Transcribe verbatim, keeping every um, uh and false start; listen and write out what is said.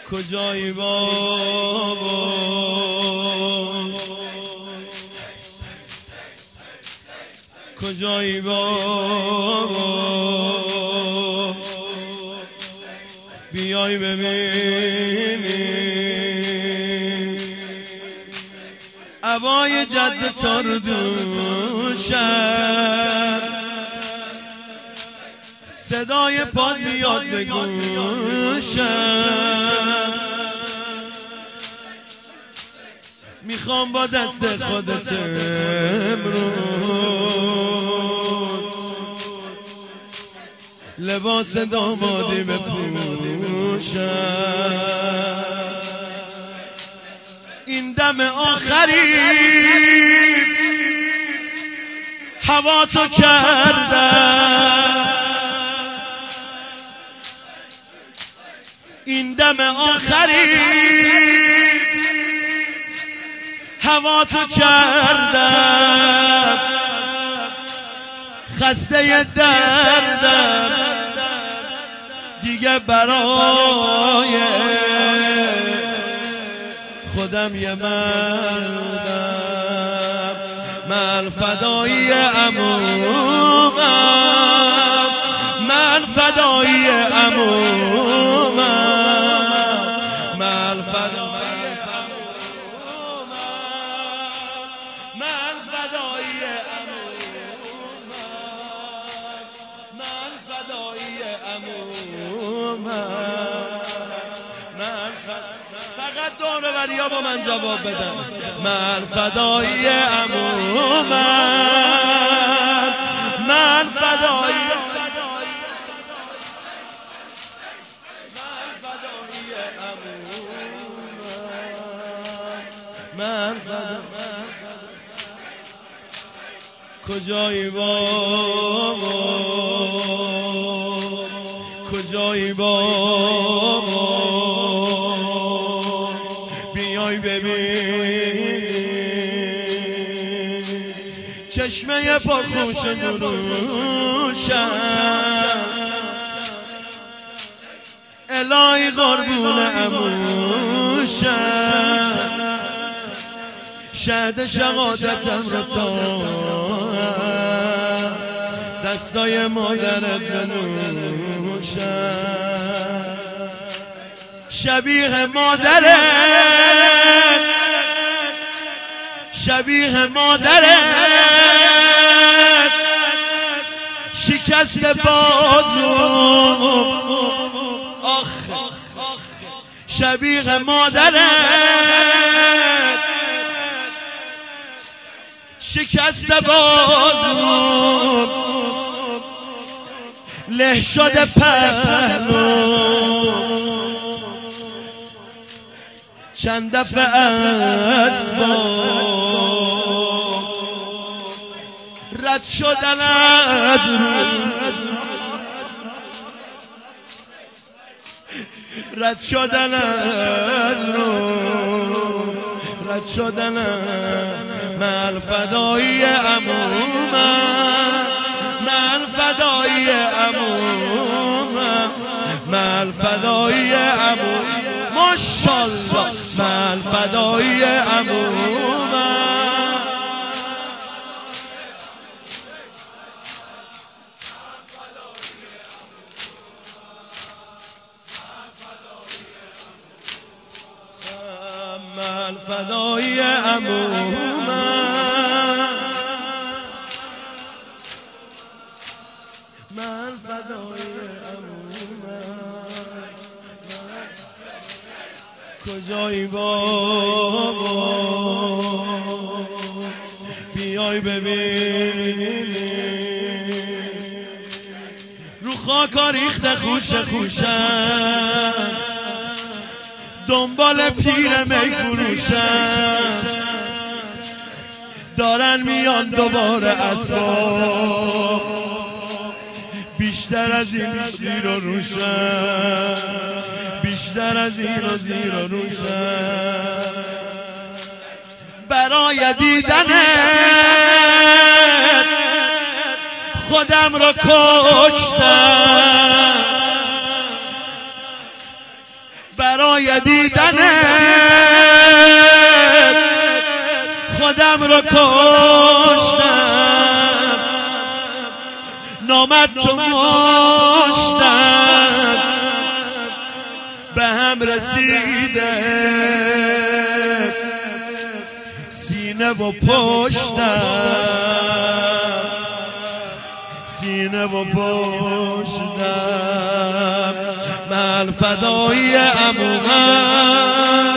کجایی بابا کجایی بابا بیای ببینی عبای جد تا رو دوشم صدای پاد میاد به گوشم میخوام با دست خودت امروز لباس دامادی بپوشم این دم آخری هوا تو کردم این دم آخری هوا تو کردم خسته دردم دیگه برای خودم یه مردم من فدایی عمومم من فدایی عمومم من فدایی عمومم من فدایی عمومم من فدایی عمومم من فقط دور وریا با من جواب بدن من فدایی عمومم من فدایی من فدایی کجایی بابا کجایی بابا بیای ببین چشمه پرخوش نوروشم الهی قربون عموشم شهد شهادتم رو تا دستای مادرت بنوشم شبیه مادرت شبیه مادرت شکست بازو آخ شبیه مادرت شکست بازو له شده پهلو چند دفعه اسباب رد شدن از رو رد شدن از رو رد شدن من فدایی عمومم من فدایی عمومم من فدایی عمومم ماشاءالله من فدایی عمومم من فدایی عمومم من فدایی عمومم کجایی بابا بیای ببینی رو خاکا ریخته خوش خوشم دنبال پیر می فروشم دارن میان دوباره اسباب بیشتر از این زیر و روشم بیشتر از این و زیر و روشم برای دیدن خودم رو کشتم برای دیدن خودم رو کشتم، نامت تو مشتم به هم رسیده، سینه و پشتم، سینه و پشتم، من فدای عمومم.